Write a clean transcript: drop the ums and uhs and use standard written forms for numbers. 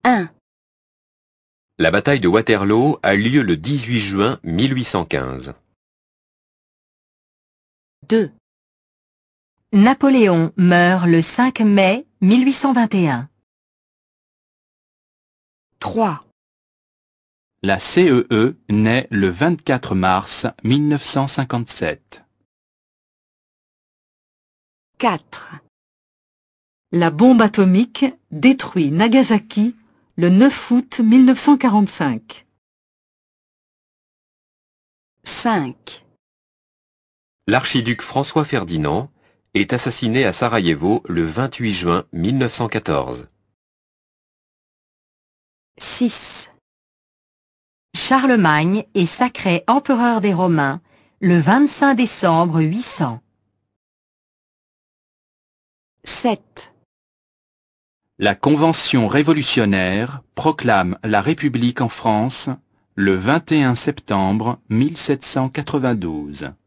1. La bataille de Waterloo a lieu le 18 juin 1815. 2. Napoléon meurt le 5 mai 1821. 3. La CEE naît le 24 mars 1957. 4. La bombe atomique détruit Nagasaki le 9 août 1945. 5. L'archiduc François Ferdinand est assassiné à Sarajevo le 28 juin 1914. 6. Charlemagne est sacré empereur des Romains le 25 décembre 800. 7. La Convention révolutionnaire proclame la République en France le 21 septembre 1792.